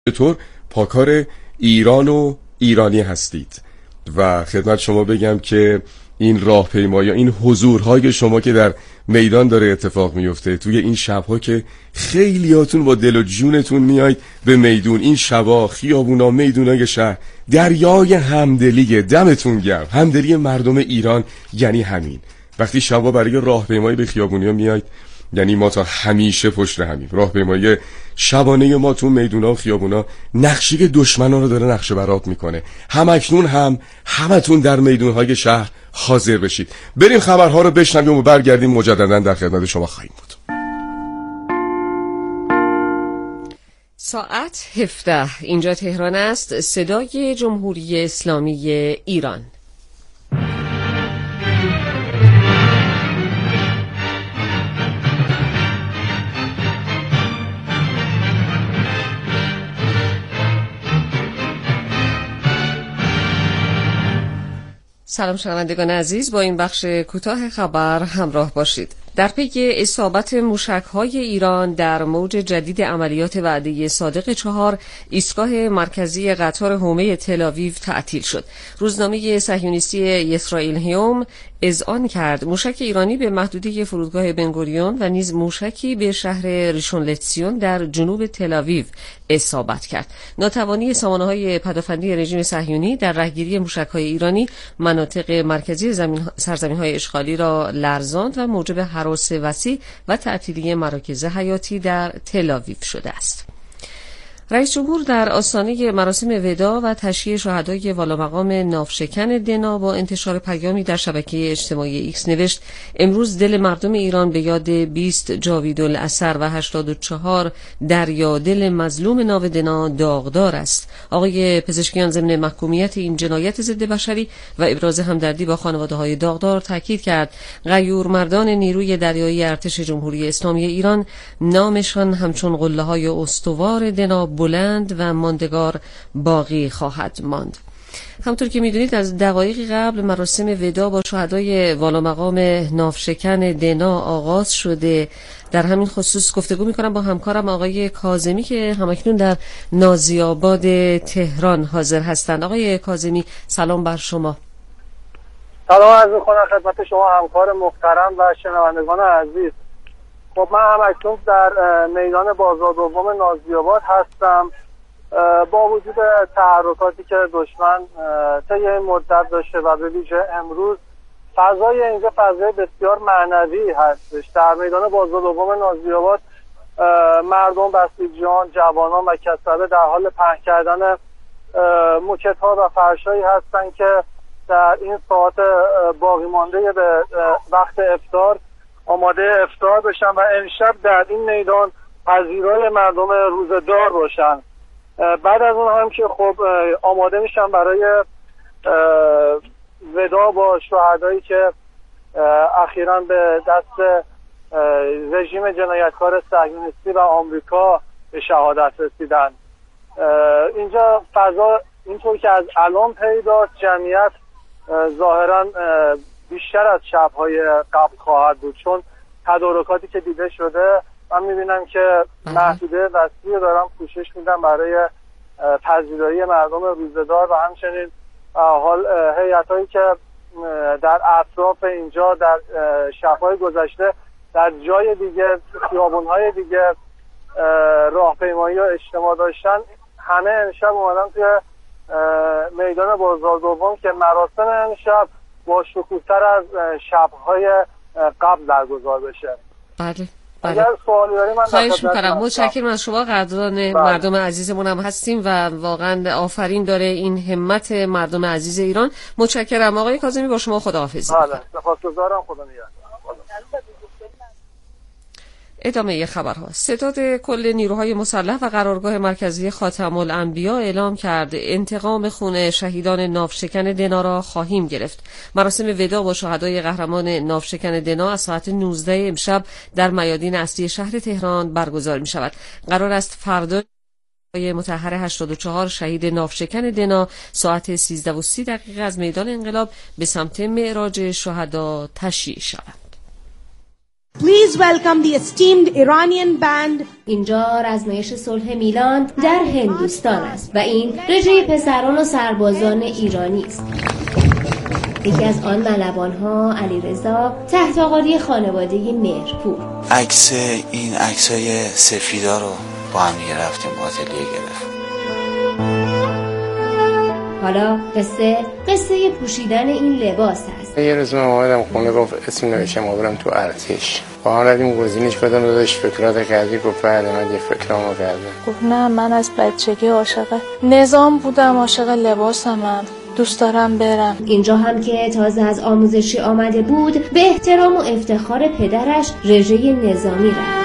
چطور پاکار ایران و ایرانی هستید و خدمت شما بگم که این راهپیمایی یا این حضورهای شما که در میدان داره اتفاق میفته توی این شبها که خیلیاتون با دل و جونتون میایید به میدون، این شبا خیابونا، میدونای شهر، دریای همدلیه. دمتون گرم. همدلی مردم ایران یعنی همین. وقتی شبا برای راهپیمایی به خیابونیا میایید، یعنی ما تا همیشه پشت همیم. راهپیمایی شبانه ما تو میدونا و خیابونا نقشه دشمنان رو داره نقشه برات میکنه. همکنون همتون در میدونهای شهر حاضر بشید. بریم خبرها رو بشنویم و برگردیم مجددا در خدمت شما خواهیم بود. ساعت 17 اینجا تهران است. صدای جمهوری اسلامی ایران. سلام شنوندگان عزیز، با این بخش کوتاه خبر همراه باشید. در پی اصابت موشک‌های ایران در موج جدید عملیات وعده صادق 4 ایستگاه مرکزی قطار حومه تل‌آویو تعطیل شد. روزنامه صهیونیستی اسرائیل هیوم اذعان کرد موشک ایرانی به محدوده فرودگاه بنگوریون و نیز موشکی به شهر ریشون لتزیون در جنوب تل‌آویو اصابت کرد. ناتوانی سامانه‌های پدافندی رژیم صهیونی در رهگیری موشک‌های ایرانی مناطق مرکزی سرزمین‌های اشغالی را لرزاند و موجب هراس وسیع و تعطیلی مراکز حیاتی در تل‌آویو شده است. رئیس جمهور در آستانه مراسم وداع و تشییع شهدای والامقام ناوشکن دنا با انتشار پیامی در شبکه اجتماعی ایکس نوشت: امروز دل مردم ایران به یاد 20 جاویدالاسر و 84 دریادل مظلوم ناو دنا داغدار است. آقای پزشکیان ضمن محکومیت این جنایت ضد بشری و ابراز همدردی با خانواده‌های داغدار تاکید کرد غیورمردان نیروی دریایی ارتش جمهوری اسلامی ایران نامشان همچون قله‌های استوار دنا بلند و ماندگار باقی خواهد ماند. همطور که میدونید از دقایقی قبل مراسم وداع با شهدای والامقام ناوشکن دنا آغاز شده. در همین خصوص گفتگو میکنم با همکارم آقای کاظمی که همکنون در نازی‌آباد تهران حاضر هستند. آقای کاظمی سلام بر شما. سلام عرض می‌کنم خدمت شما همکار محترم و شنوندگان عزیز. خب من همکنون در میدان بازار دوم نازی‌آباد هستم. با وجود تحرکاتی که دشمن طی این مدت داشته و به ویژه امروز، فضای اینجا فضای بسیار معنوی هستش. در میدان بازار دوم نازی‌آباد مردم، بسیجیان، جوانان و کسبه در حال پهن کردن موکت‌ها و فرشایی هستند که در این ساعت باقی مانده به وقت افطار آماده افطار بشن و امشب در این میدان پذیرای مردم روزدار باشن. بعد از اون هم که خب آماده میشن برای وداع با شهدایی که اخیراً به دست رژیم جنایتکار صهیونیستی و آمریکا به شهادت رسیدن. اینجا فضا اینطور که از الان پیداست، جمعیت ظاهراً بیشتر از شب‌های قبل خواهد بود، چون تدارکاتی که دیده شده من می‌بینم که محدوده وسیعی دارن کوشش میدن برای پذیرایی مردم روزدار و همچنین حال هیئتایی که در اطراف اینجا در شب‌های گذشته در جای دیگه، خیابون‌های دیگه راهپیمایی و اجتماع داشتن، همه امشب اومدن توی میدان بازار دوم که مراسم امشب با شکوه‌تر از شب‌های قبل برگزار بشه. بله. اگر سوالی داری من خواهش میکنم. متشکرم از شما. قدردان مردم عزیزمون هم هستیم و واقعا آفرین داره این همت مردم عزیز ایران. متشکرم آقای کاظمی، با شما خداحافظی. بله، سپاسگزارم. خدا نگهدار. ادامه خبرها. ستاد کل نیروهای مسلح و قرارگاه مرکزی خاتم الانبیا اعلام کرد انتقام خون شهیدان ناوشکن دنا را خواهیم گرفت. مراسم وداع با شهدای قهرمان ناوشکن دنا از ساعت 19 امشب در میادین اصلی شهر تهران برگزار می شود. قرار است فردا مطهر 84 شهید ناوشکن دنا ساعت 13:30 از میدان انقلاب به سمت معراج شهدا تشییع شود. Please welcome the esteemed Iranian band. اینجا رزمایش صلح میلان در هندوستان است و این رژه پسران و سربازان ایرانی است. یکی از آن ملوان‌ها علیرضا تحت آقاری خانواده مهرپور. این عکسای سفیدا رو با هم رفتیم آتلیه گرفت. حالا قصه پوشیدن این لباس است. یه روز من اومدم خونه گفت اسم نوشتم آورم تو ارتش. با هم رفتیم گزینش کردم داداش فکرات کردی گفت بعد من یه فکرامو کردم. گفت نه من از بچگی عاشق نظام بودم، عاشق لباسمم، دوست دارم برم. اینجا هم که تازه از آموزشی آمده بود به احترام و افتخار پدرش رژه نظامی رفت.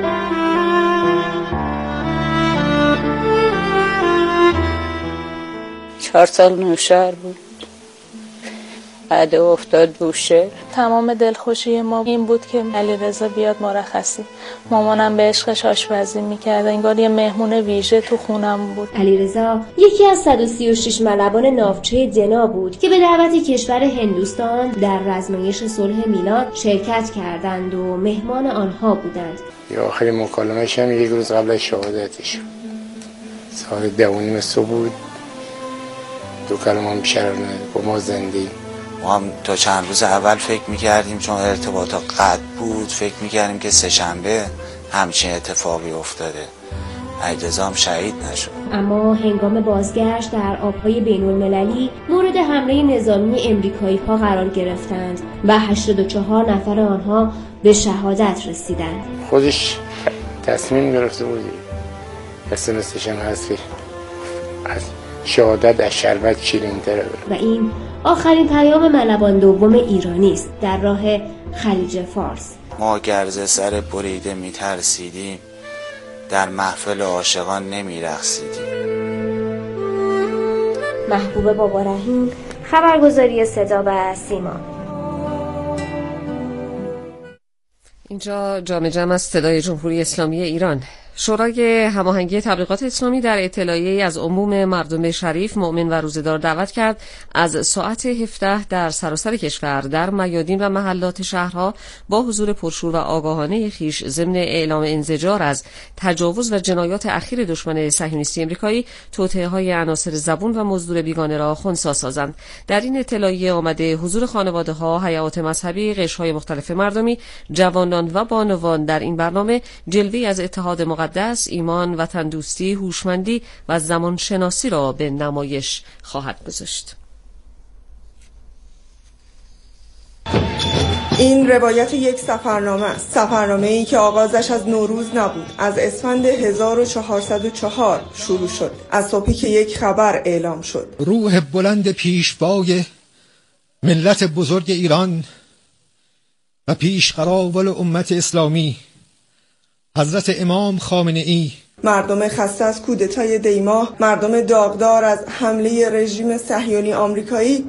4 سال نوشهر بود، بعد افتاد بوشهر. تمام دلخوشی ما این بود که علیرضا بیاد مرخصی. مامانم به عشقش آشپزی میکرد، انگار یه مهمون ویژه تو خونم بود. علیرضا یکی از 136 ملوان ناوچه دنا بود که به دعوت کشور هندوستان در رزمایش صلح میلان شرکت کردند و مهمان آنها بودند. یا آخرین مکالمه‌اش هم یک روز قبل از شهادتش ساعت 10:30 صبح بود. دو کلمه هم بیشتر با ما زنده. ما هم تا چند روز اول فکر میکردیم چون ارتباطات قطع بود، فکر میکردیم که سه‌شنبه همچین اتفاقی افتاده، علیرضا هم شهید نشد. اما هنگام بازگشت در آبهای بین‌المللی مورد حمله نظامی امریکایی‌ها قرار گرفتند و 84 نفر آنها به شهادت رسیدند. خودش تصمیم گرفته بود، اسمسش هم هست که از شهادت از شربت شیرین‌تره. و این آخرین پیام ملوان دوم ایرانی است در راه خلیج فارس. ما گرز سر بریده میترسیدیم، در محفل عاشقان نمیرقصیدیم. محبوب بابا رحیم، خبرگزاری صدا و سیما. اینجا جام جمع از صدای جمهوری اسلامی ایران. شورای هماهنگی تبلیغات اسلامی در اطلاعیه‌ای از عموم مردم شریف، مؤمن و روزه‌دار دعوت کرد از ساعت 17 در سراسر کشور در میادین و محلات شهرها با حضور پرشور و آگاهانه خویش ضمن اعلام انزجار از تجاوز و جنایات اخیر دشمن صهیونیستی امریکایی توطئه‌های عناصر زبون و مزدور بیگانه را خنثی سازند. در این اطلاعیه آمده حضور خانواده‌ها، هیئات مذهبی، قشرهای مختلف مردمی، جوانان و بانوان در این برنامه جلوه‌ای از اتحاد مقدس، ایمان، وطن دوستی، هوشمندی و زمان شناسی را به نمایش خواهد گذاشت. این روایت یک سفرنامه است. سفرنامه‌ای که آغازش از نوروز نبود، از اسفند 1404 شروع شد، از صبحی که یک خبر اعلام شد. روح بلند پیشوای ملت بزرگ ایران و پیشقراول امت اسلامی حضرت امام خامنه‌ای، مردم خسته از کودتای دیماه، مردم داغدار از حمله رژیم صهیونی آمریکایی،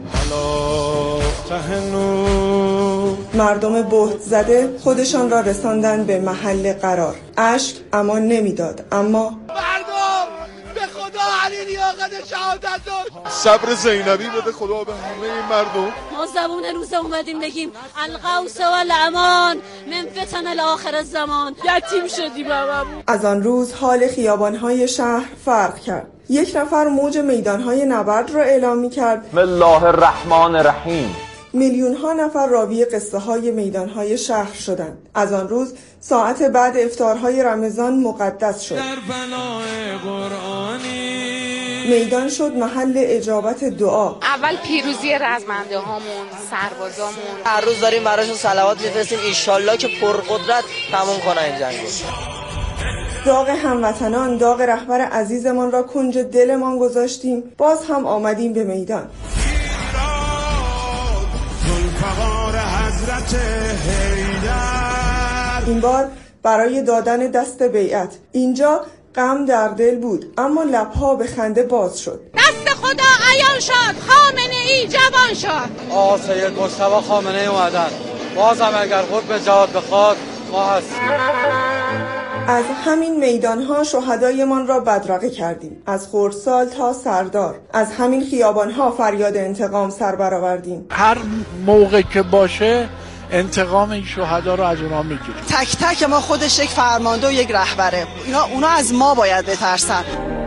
مردم بهت زده خودشان را رساندند به محل قرار. اشک امان نمیداد، اما مردم به خدا علی لیاقت شهادت داد. صبر زینبی بده خدا به همه مردم. ما زبون روز اومدیم بگیم القوس و الامان من فتن الاخر الزمان. یتیم شدیم هممون. از آن روز حال خیابان‌های شهر فرق کرد. یک نفر موج میدان‌های نبرد را اعلام می‌کرد. بسم الله الرحمن الرحیم. میلیون‌ها نفر راوی قصه‌های میدان‌های شهر شدند. از آن روز ساعت بعد افطارهای رمضان مقدس شد. میدان شد محل اجابت دعا. اول پیروزی رزمنده هامون، سربازامون. هر روز داریم براشون صلوات میفرستیم انشالله که پرقدرت تموم کنن این جنگو. داغ هموطنان، داغ رهبر عزیزمان را کنج دلمان گذاشتیم. باز هم آمدیم به میدان. این بار برای دادن دست بیعت. اینجا غم در دل بود، اما لبها به خنده باز شد. دست خدا عیان شد، خامنه ای جوان شد. آقا سید مصطفی خامنه ای اومدن. بازم اگر خود به جهاد بخواد ما هستیم. از همین میدانها شهدایمان را بدرقه کردیم، از خردسال تا سردار. از همین خیابانها فریاد انتقام سر برآوردیم. هر موقع که باشه انتقام این شهدا رو از اونها میگیریم. تک تک ما خودش یک فرمانده و یک رهبره. اونا از ما باید بترسن.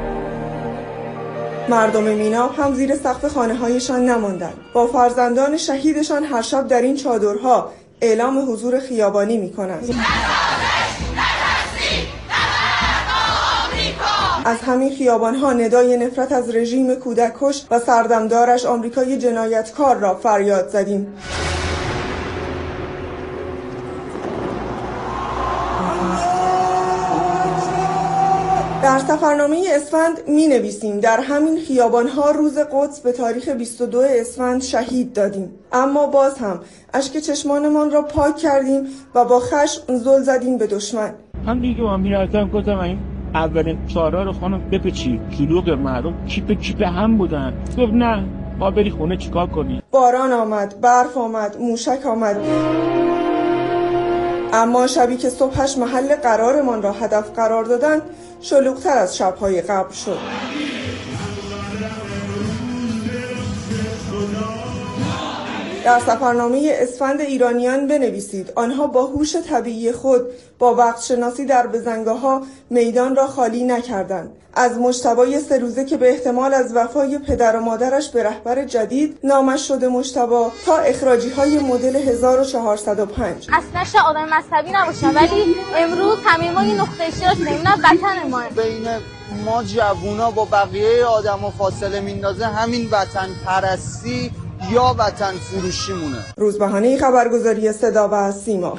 مردم مینا هم زیر سقف خانه‌هایشان نماندند. با فرزندان شهیدشان هر شب در این چادرها اعلام حضور خیابانی می‌کنند. از همین خیابان‌ها ندای نفرت از رژیم کودککش و سردمدارش آمریکای جنایتکار را فریاد زدیم. در سفرنامه اسفند می نویسیم در همین خیابانها روز قدس به تاریخ 22 اسفند شهید دادیم، اما باز هم اشک چشمانمان را پاک کردیم و با خشم زل زدیم به دشمن. هم دیگه من میرفتم گفتم این اولین سارا رو خانم بپچی، شلوغ مردم کیپ هم بودن. گفت نه ما بری خونه چیکار کنی؟ باران آمد، برف آمد، موشک آمد، اما شبی که صبحش محل قرارمان را هدف قرار دادند شلوغ‌تر از شب‌های قبل شد. در سفرنامه اسفند ایرانیان بنویسید آنها با هوش طبیعی خود با وقت شناسی در بزنگاه‌ها میدان را خالی نکردند. از مجتبی 3 روزه که به احتمال از وفای پدر و مادرش به رهبر جدید نامش شده مجتبی تا اخراجی‌های مدل 1405. اصلا آدم مذهبی نباشم ولی امروز همه ما یه نقطه اشتراک داریم، وطن ما. بین ما جوونا با بقیه آدمو فاصله میندازه همین وطن پرستی یا وطن فروشیمونه. روزبهانه خبرگزاری صدا و سیما.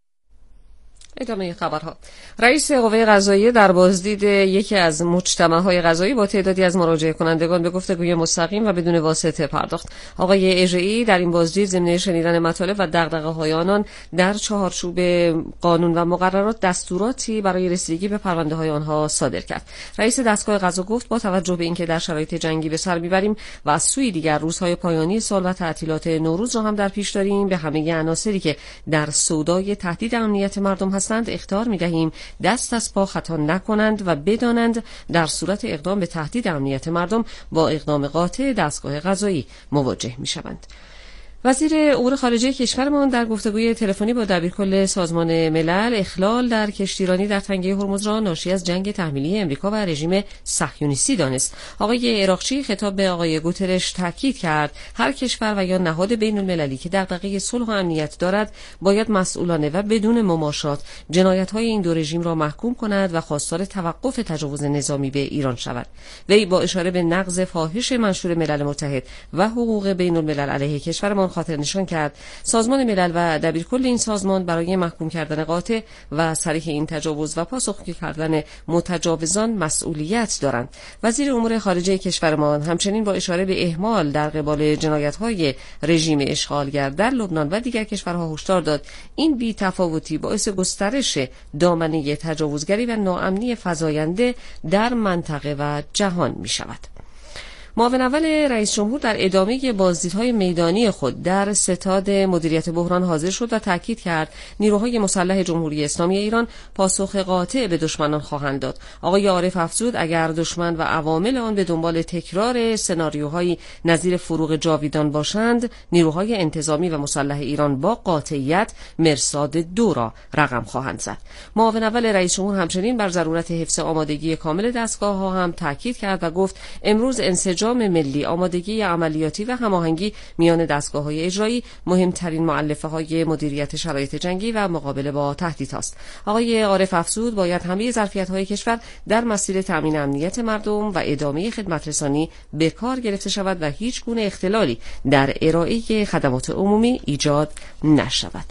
ادامه خبرها. رئیس قوه قضاییه در بازدید یکی از مجتمع‌های قضایی با تعدادی از مراجعه کنندگان به گفتگوی مستقیم و بدون واسطه پرداخت. آقای اژه‌ای در این بازدید ضمن شنیدن مطالب و دغدغه‌های آنان در چهارچوب قانون و مقررات دستوراتی برای رسیدگی به پرونده‌های آنها صادر کرد. رئیس دستگاه قضا گفت با توجه به اینکه در شرایط جنگی به سر می‌بریم و از سوی دیگر روزهای پایانی سال و تعطیلات نوروز را هم در پیش داریم، به همه عناصری که در سودای تهدید امنیت مردم هستند اخطار می‌دهیم دست از پا خطا نکنند و بدانند در صورت اقدام به تهدید امنیت مردم با اقدام قاطع دستگاه قضایی مواجه می‌شوند. وزیر امور خارجه کشورمان در گفتگوی تلفنی با دبیرکل سازمان ملل اخلال در کشتیرانی در تنگه هرمز را ناشی از جنگ تحمیلی امریکا و رژیم صهیونیستی دانست. آقای عراقچی خطاب به آقای گوترش تاکید کرد هر کشور و یا نهاد بین المللی که دغدغه صلح و امنیت دارد باید مسئولانه و بدون مماشات جنایت‌های این دو رژیم را محکوم کند و خواستار توقف تجاوز نظامی به ایران شود. وی با اشاره به نقض فاحش منشور ملل متحد و حقوق بین الملل علیه کشورمان خاطر نشان کرد سازمان ملل و دبیرکل این سازمان برای محکوم کردن قاطع و صریح این تجاوز و پاسخگویی کردن متجاوزان مسئولیت دارند. وزیر امور خارجه کشورمان همچنین با اشاره به اهمال در قبال جنایت‌های رژیم اشغالگر در لبنان و دیگر کشورها هشدار داد این بی‌تفاوتی باعث گسترش دامنه تجاوزگری و ناامنی فزاینده در منطقه و جهان می‌شود. معاون اول رئیس جمهور در ادامه بازدیدهای میدانی خود در ستاد مدیریت بحران حاضر شد و تاکید کرد نیروهای مسلح جمهوری اسلامی ایران پاسخ قاطع به دشمنان خواهند داد. آقای عارف افزود اگر دشمن و عوامل آن به دنبال تکرار سناریوهایی نظیر فروغ جاویدان باشند، نیروهای انتظامی و مسلح ایران با قاطعیت مرصاد 2 را رقم خواهند زد. معاون اول رئیس جمهور همچنین بر ضرورت حفظ آمادگی کامل دستگاه‌ها هم تاکید کرد و گفت امروز انسجام ملی، آمادگی عملیاتی و هماهنگی میان دستگاه‌های اجرایی مهمترین مؤلفه‌های مدیریت شرایط جنگی و مقابله با تهدیدهاست. آقای عارف افزود باید همه ظرفیت‌های کشور در مسیر تامین امنیت مردم و ادامه خدمت‌رسانی به کار گرفته شود و هیچ گونه اختلالی در ارائه خدمات عمومی ایجاد نشود.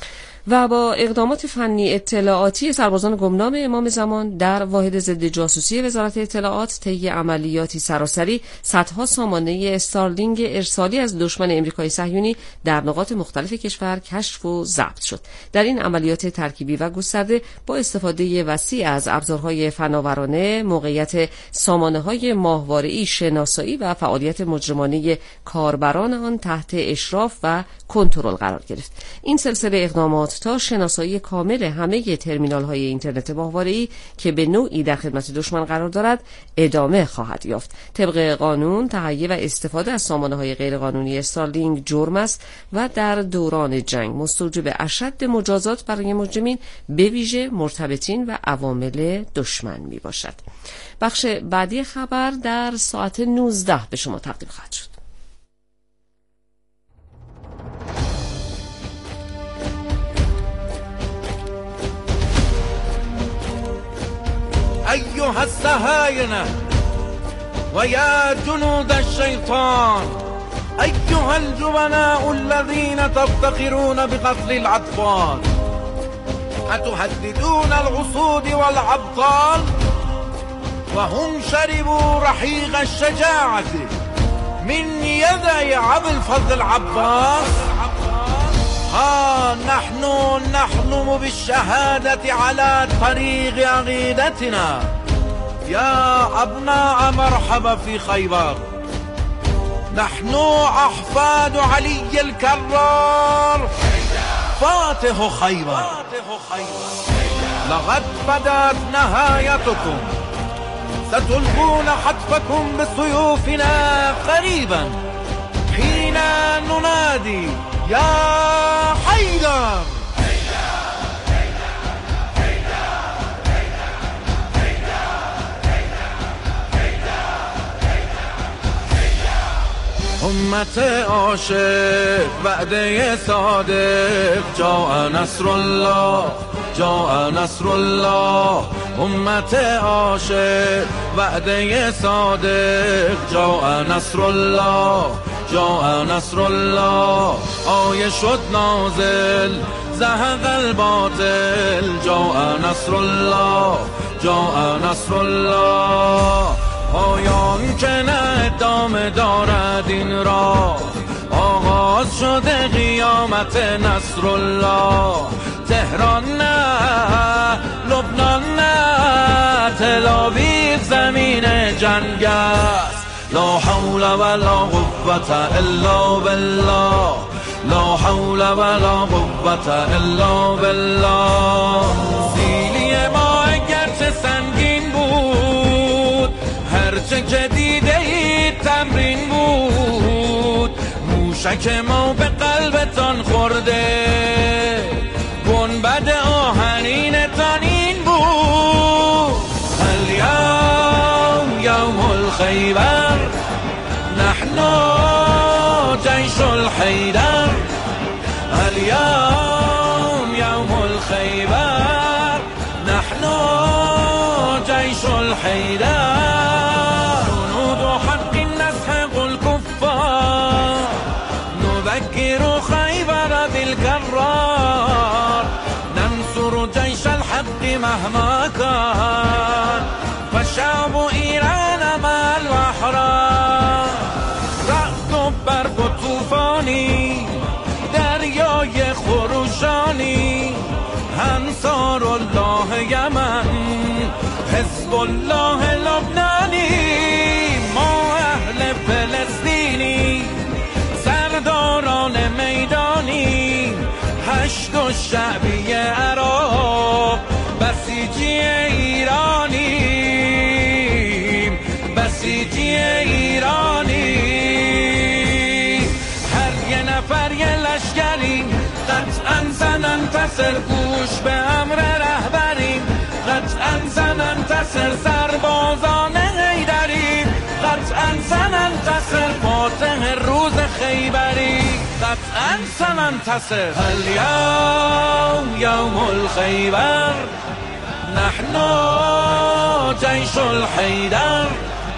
و با اقدامات فنی اطلاعاتی سربازان گمنام امام زمان در واحد ضد جاسوسی وزارت اطلاعات طی عملیاتی سراسری صدها سامانه استارلینگ ارسالی از دشمن امریکای صهیونی در نقاط مختلف کشور کشف و ضبط شد. در این عملیات ترکیبی و گسترده با استفاده وسیع از ابزارهای فناورانه موقعیت سامانه‌های ماهواره‌ای شناسایی و فعالیت مجرمانه کاربران آن تحت اشراف و کنترل قرار گرفت. این سلسله اقدامات مالیات تا شناسایی کامل همه ترمینال‌های اینترنت ماهواره‌ای که به نوعی در خدمت دشمن قرار دارد ادامه خواهد یافت. طبق قانون تهیه و استفاده از سامانه‌های غیرقانونی استارلینک جرم است و در دوران جنگ مستوجب اشد مجازات برای مجرمین به ویژه مرتبطین و عوامل دشمن میباشد. بخش بعدی خبر در ساعت 19 به شما تقدیم خواهد شد. أيها السهاينة ويا جنود الشيطان أيها الجبناء الذين تفتخرون بقتل الأطفال أتهددون الأسود والأبطال وهم شربوا رحيق الشجاعة من يدي أبي الفضل العباس. ها نحن نحلم بالشهادة على طريق عقيدتنا يا أبناء مرحبا في خيبر. نحن أحفاد علي الكرار فاتح خيبر. لقد بدأت نهايتكم ستلقون حتفكم بسيوفنا قريبا حين ننادي يا حيدر. امت عاشق وعده صادق جاء نصر الله جاء نصر الله. امت عاشق وعده صادق جاء نصر الله جاء نصر الله. آیه شد نازل زهق الباطل جاء نصر الله جاء نصر الله. پایان که نه ادامه دارد این راه آغاز شده قیامت نصر الله. تهران نه لبنان نه تل‌آویو زمین جنگ است. لا حول ولا قوة الا بالله لا حول ولا قوة الا بالله. سیلی ما اگرچه سنگین بود هرچه که دیده اید تمرین بود. موشک ما به قلبتان خورده گنبد آهنینتان این بود. الیوم یوم الخیبر نحن جیش الحیدر. الیوم یوم الخیبر نحن جیش الحیدر. جنود حق نسحق الكفار نذكر خیبر بالكرار. ننصر جيش الحق مهما كان فشعب ایران مع الأحرار. رعد و برق و طوفانی دریای خروشانی انصار الله یمن حزب الله لبنانی. ما اهل فلسطینی سرداران میدانی هشت و شعبی عراق بسیجی ایرانی بسیجی ایرانی. هر یه نفر یه لشکری قطعا سننتصر گوش به امر رهبریم. قطعا سننتصر سربازان حیدری. قطعا سننتصر فاتح روز خیبری. قطعا سننتصر. اليوم يوم الخيبر نحن جيش الحيدر.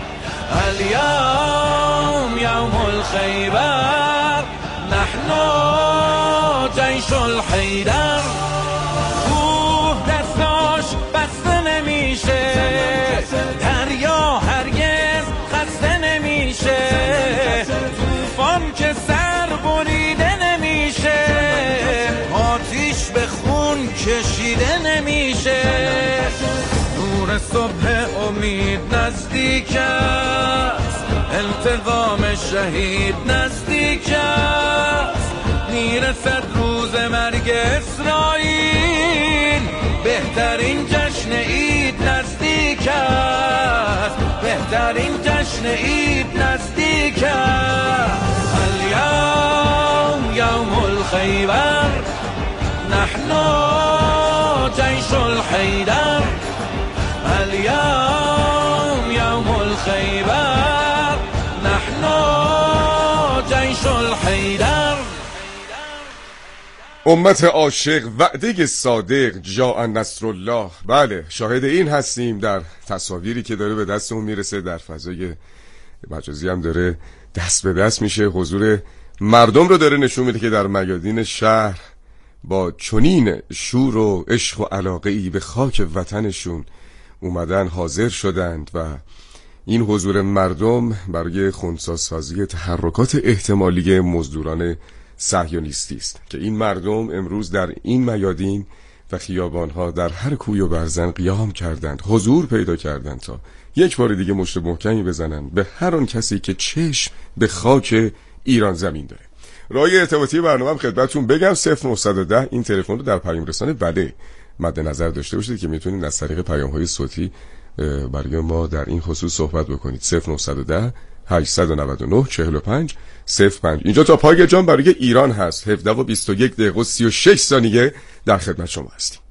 اليوم يوم الخيبر نحن جيش الحيدر. کوه دستاش بسته نمیشه دریا هرگز خسته نمیشه. طوفان که سر بریده نمیشه آتیش به خون کشیده نمیشه. نور صبح امید نزدیک است التقام شهید نزدیک است. میرسد روز مرگ اسرائیل، بهترین جشن عید نزدیک است، بهترین جشن عید نزدیک است. الیوم یوم الخیبر نحن جیش الحیدر، الیوم یوم الخیبر نحن جیش الحیدر. امت عاشق، وعده صادق، جاء نصر الله. بله، شاهد این هستیم در تصاویری که داره به دستمون میرسه، در فضای مجازی هم داره دست به دست میشه، حضور مردم رو داره نشون میده که در میادین شهر با چنین شور و عشق و علاقه‌ای به خاک وطنشون اومدن حاضر شدند و این حضور مردم برای خنثی‌سازی تحرکات احتمالی مزدوران صهیونیستی است که این مردم امروز در این میادین و خیابانها در هر کوی و برزن قیام کردند، حضور پیدا کردند تا یک بار دیگه مشت محکمی بزنند به هر آن کسی که چشم به خاک ایران زمین داره. راه ارتباطی برنامه خدمتتون بگم 0910 این تلفن رو در پیام رسانه بله مد نظر داشته باشید که میتونید از طریق پیام‌های صوتی برای ما در این خصوص صحبت بکنید. 0910 899 45 05. اینجا تا پای جان برای ایران هست. 17 و 21 دقیقه و 36 ثانیه در خدمت شما هستیم.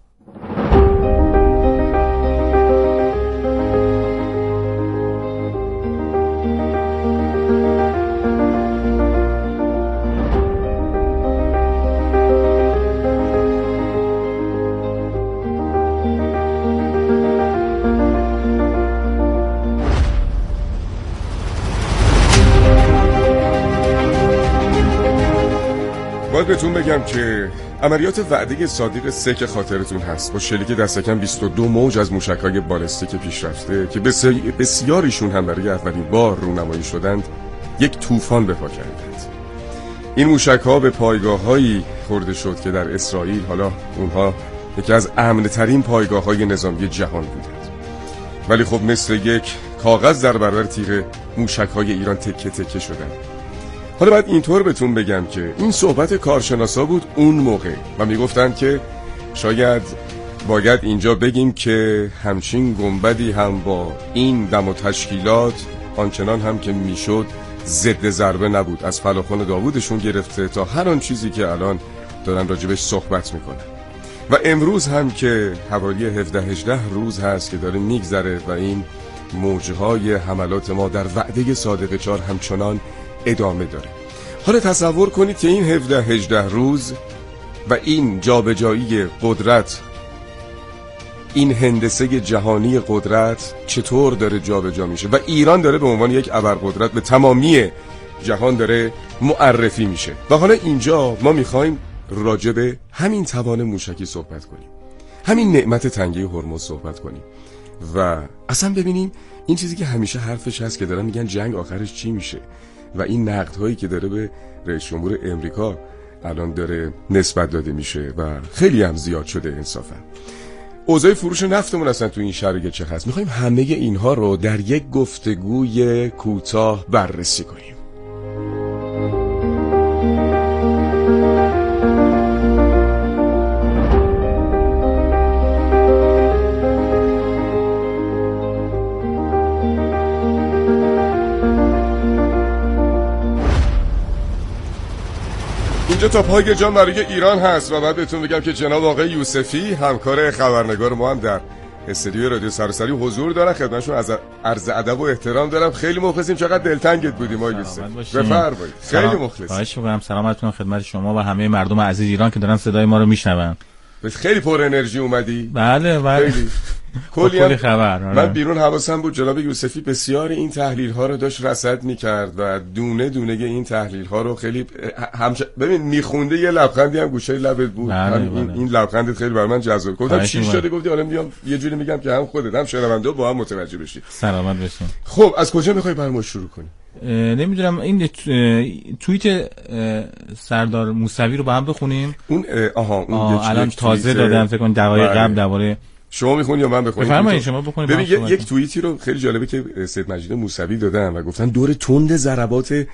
باید بهتون بگم که عملیات وعده صادق 3 که خاطرتون هست با شلیک دست کم 22 موج از موشک‌های بالستیک پیشرفته که بسیاریشون هم برای اولین بار رونمایی شدند یک طوفان به پا کردند. این موشک‌ها به پایگاه‌هایی خورده شد که در اسرائیل حالا اونها یکی از امن‌ترین پایگاه‌های نظامی جهان بودند، ولی خب مثل یک کاغذ در برابر تیر موشک‌های ایران تکه تکه شدند. حالا باید اینطور بهتون بگم که این صحبت کارشناسا بود اون موقع و میگفتند که شاید باید اینجا بگیم که همچین گنبدی هم با این دم و تشکیلات آنچنان هم که میشد ضد ضربه نبود، از فلاخن داوودشون گرفته تا هر آن چیزی که الان دارن راجبش صحبت میکنن. و امروز هم که حوالی 17-18 روز هست که داره میگذره و این موجهای حملات ما در وعده صادق 4 همچنان ادامه داره. حالا تصور کنید که این 17-18 روز و این جابجایی قدرت، این هندسه جهانی قدرت چطور داره جابجا میشه و ایران داره به عنوان یک ابرقدرت به تمامی جهان داره معرفی میشه. و حالا اینجا ما میخوایم راجع به همین توان موشکی صحبت کنیم، همین نعمت تنگه هرمز صحبت کنیم و اصلا ببینیم این چیزی که همیشه حرفش هست که دارن میگن جنگ آخرش چی میشه و این نقدهایی که داره به رئیس جمهور امریکا الان داره نسبت داده میشه و خیلی هم زیاد شده انصافا. اوضاع فروش نفتمون اصلا تو این شرایط چه هست؟ میخوایم همه اینها رو در یک گفتگوی کوتاه بررسی کنیم. اینجا تا پای جان برای ایران هست و بعد بهتون بگم که جناب آقای یوسفی همکار خبرنگار ما هم در استودیو رادیو سراسری حضور دارن. خدمتشون از عرض ادب و احترام دارم. خیلی مخلصیم. چقدر دلتنگت بودیم آقای یوسف. بفرمایید. خیلی مخلصیم. خواهش می‌کنم. سلامتتون خدمت شما و همه مردم عزیز ایران که دارن صدای ما رو میشنون. خیلی پر انرژی اومدی. بله خیلی کلی خبر. من بیرون حواسم بود جناب یوسفی بسیار این تحلیل ها رو داشت رصد میکرد و دونه دونه این تحلیل ها رو خیلی ببین میخونده. یه لبخندی هم گوشه لبت بود. این لبخندت خیلی برای من جذاب. گفتم چی شده؟ گفتی حالا میام یه جوری میگم که هم خودت هم شنونده با هم متوجه بشی. سلامت باشین. خب از کجا میخوای برنامه شروع کنی؟ نمیدونم این توییت سردار موسوی رو با هم بخونیم. اون الان تازه دادن فکر کنم دقایق قبل درباره. شما میخونی یا من بخونم؟ بفرمایید شما بخونید. ببین یک توییتی رو خیلی جالبه که سید مجید موسوی دادن و گفتن دور تند ضربات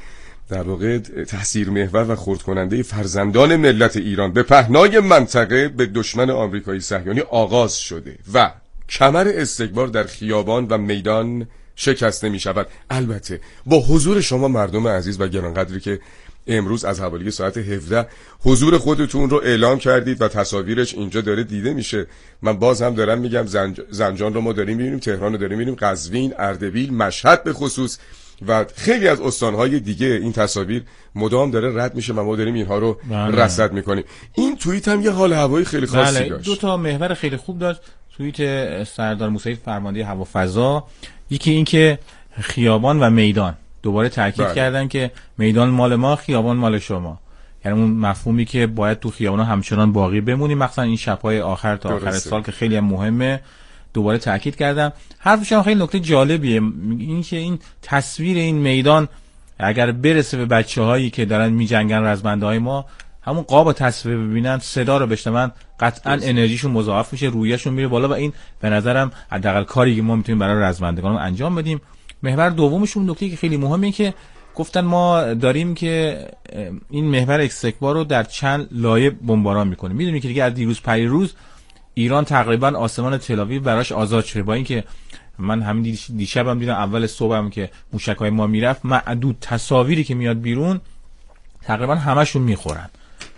در واقع تأثیر محور و خرد کننده فرزندان ملت ایران به پهنای منطقه به دشمن آمریکایی صهیونی آغاز شده و کمر استکبار در خیابان و میدان شکسته می شود. البته با حضور شما مردم عزیز و گرانقدری که امروز از حوالی ساعت 17 حضور خودتون رو اعلام کردید و تصاویرش اینجا داره دیده میشه. من باز هم دارم میگم زنجان رو ما داریم میبینیم، تهران رو داریم میبینیم، قزوین، اردبیل، مشهد به خصوص و خیلی از استانهای دیگه این تصاویر مدام داره رد میشه و ما داریم اینها رو رصد میکنیم. این توییت هم یه حال هوایی خیلی خاصی داشت. دو تا محور خیلی خوب داشت توییت سردار موسوی فرمانده هوافضا. یکی این که خیابان و میدان دوباره تاکید کردن که میدان مال ما، خیابان مال شما. یعنی اون مفهومی که باید تو خیابانا همچنان باقی بمونیم، مثلا این شب‌های آخر تا آخر سال که خیلی هم مهمه، دوباره تاکید کردم. حرفش هم خیلی نکته جالبیه، این که این تصویر این میدان اگر برسه به بچه‌هایی که دارن میجنگن رزمنده‌های ما، همون قاب تصویر ببینن، صدا رو بشنون، قطعا انرژیشون مضاعف میشه، روحیه‌شون میره بالا و این به نظرم حداقل کاری که ما میتونیم برای رزمندگان انجام بدیم. محور دومشون نکته که خیلی مهمه که گفتن ما داریم که این محور استکبار رو در چند لایه بمباران میکنیم. میدونی که دیگه از دیروز پریروز ایران تقریبا آسمان تل‌آویو براش آزاد شده، با اینکه من همین دیشبم دیدم اول صبحم که موشک‌های ما میرفت، معدود تصاویری که میاد بیرون تقریبا همشون میخورن،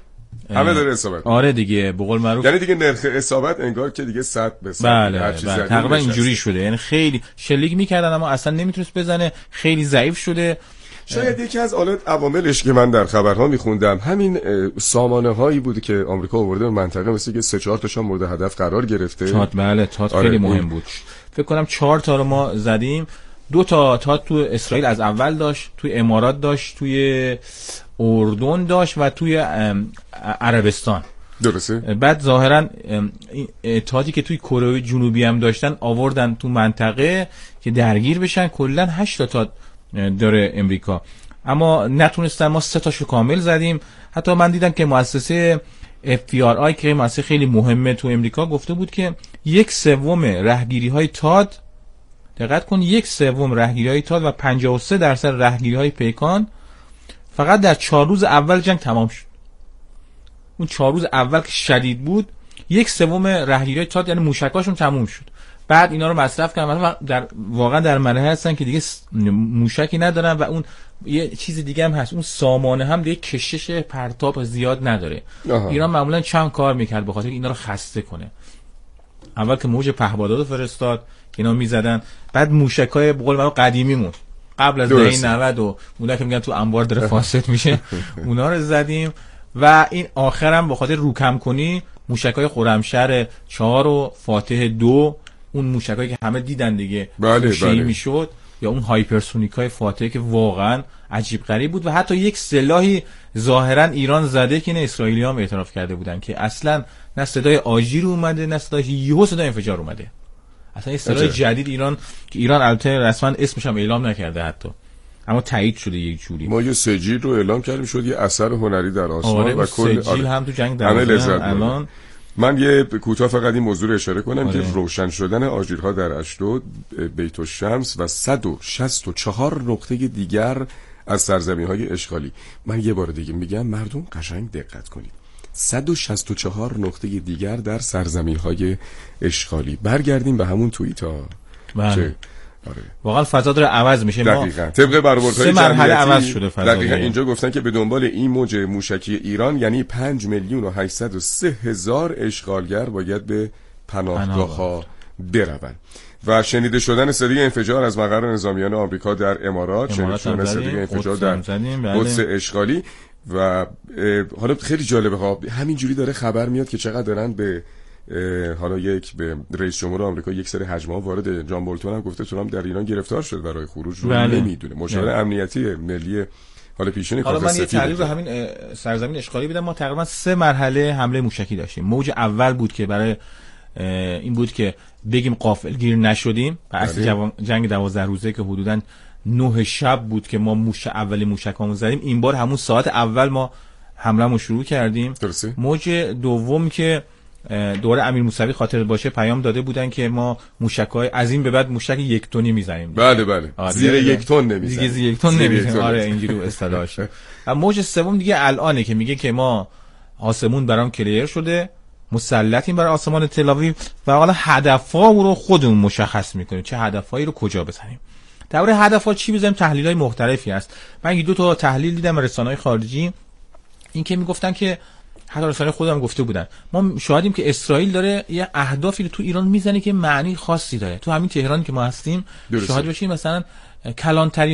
همه داره اصابت. آره دیگه، به قول معروف یعنی دیگه نرخ اصابت انگار که دیگه 100 به 100 بله تقریبا اینجوری شده. یعنی خیلی شلیک میکردن اما اصلا نمیتونست بزنه، خیلی ضعیف شده. شاید یکی از عواملش که من در خبرها میخوندم همین سامانه هایی بود که آمریکا آورده به منطقه، مثل که 3-4 تاشون مورد هدف قرار گرفته. تات خیلی مهم بود. فکر کنم 4 تا رو ما زدیم. 2 تا تات تو اسرائیل از اول داشت، توی امارات داشت، توی اردن داشت و توی عربستان. درسته. بعد ظاهرا تاتی که توی کره جنوبی هم داشتن آوردن تو منطقه که درگیر بشن. کلا 8 تا داره امریکا، اما نتونستن. ما 3 تاشو کامل زدیم. حتی من دیدم که مؤسسه FPRI که مؤسسه خیلی مهمه تو امریکا گفته بود که 1/3 رهگیری‌های تاد، دقت کن، 1/3 رهگیری‌های تاد و 53% رهگیری‌های پیکان فقط در 4 روز اول جنگ تمام شد. اون 4 روز اول که شدید بود 1/3 رهگیری‌های تاد یعنی موشکاشون تموم شد. بعد اینا رو مصرف کردن و واقعا در مرحله هستن که دیگه موشکی ندارن و اون یه چیز دیگه هم هست، اون سامانه هم دیگه کشش پرتاب زیاد نداره. ایران معمولا چند کار میکرد به خاطر اینا رو خسته کنه. اول که موج پهپادها رو فرستاد که اینا میزدن، بعد موشکای به قول معروف قدیمیمون قبل از دهه 90 و اونایی که میگن تو انبار داره فاسد میشه اونا رو زدیم. و این آخرام به خاطر روکم کنی موشکای خرمشهر 4 و فاتح 2، اون موشکایی که همه دیدن دیگه، بله. میشد، یا اون هایپرسونیکای فاتح که واقعا عجیب غریب بود. و حتی یک سلاحی ظاهرا ایران زده که نه اسرائیلی‌ها هم اعتراف کرده بودن که اصلا نه صدای آژیر اومده نه صدای انفجار اومده. اصلا یه سلاح جدید ایران که ایران البته رسما اسمش هم اعلام نکرده حتی، اما تایید شده یک جوری. ما یه سجیل رو اعلام کردیم، شد یه اثر هنری در آسمان و کل سجیل هم تو جنگ در الان. من یه کوتاه فقط این موضوع رو اشاره کنم که روشن شدن آژیرها در اشدود، بیت الشمس و 164 نقطه دیگر از سرزمین‌های اشغالی. من یه بار دیگه میگم مردم قشنگ دقت کنید، 164 نقطه دیگر در سرزمین‌های اشغالی. برگردیم به همون توییتا. بله. واقعا فضا داره عوض میشه. دقیقاً طبق برآوردهای مرحله عوض شده فضا. دقیقاً اینجا گفتن که به دنبال این موج موشکی ایران یعنی 5,803,000 اشغالگر باید به پناهگاه‌ها بروند. و شنیده شدن صدای انفجار از مقر نظامیان آمریکا در امارات، شنیده شدن صدای انفجار در قدس اشغالی. و حالا خیلی جالبه ها، همینجوری داره خبر میاد که چقدر دارن به حالا به رئیس جمهور آمریکا یک سری حجم‌ها وارد. جان بولتون هم گفته ترامپ در ایران گرفتار شد برای خروج رو نمیدونه. مشاور امنیتی ملی حالا پیشین کاخ سفید. حالا من یه تعریف همین سرزمین اشغالی بدم. ما تقریبا 3 مرحله حمله موشکی داشتیم. موج اول بود که برای این بود که بگیم غافلگیر نشدیم. پس جنگ 12 روزه که حدوداً 9 شب بود که ما اولی موشکامون زدیم. این بار همون ساعت اول ما حمله‌مو شروع کردیم. درسته. موج دوم که دوره امیر موسوی خاطر باشه پیام داده بودن که ما موشک‌های از این به بعد موشک 1 تنی میزنیم. بله زیر 1 تن نمیزنیم. زیر 1 تن نمیزنیم. آره اینجوری اصطلاحشه. و موج سوم دیگه الانه که میگه که ما آسمون برام کلیر شده، مسلطیم برای آسمان تل‌آویو و حالا هدف‌ها رو خودمون مشخص میکنیم، چه هدف‌هایی رو کجا بزنیم. درباره هدف‌ها چی بزنیم تحلیل‌های مختلفی هست. من 2 تا تحلیل دیدم رسانه‌های خارجی، این که میگفتن که حتی رسانه خودم گفته بودن ما شاهدیم که اسرائیل داره یه اهدافی رو تو ایران میزنه که معنی خاصی داره. تو همین تهرانی که ما هستیم شاهد باشیم مثلا کلانتری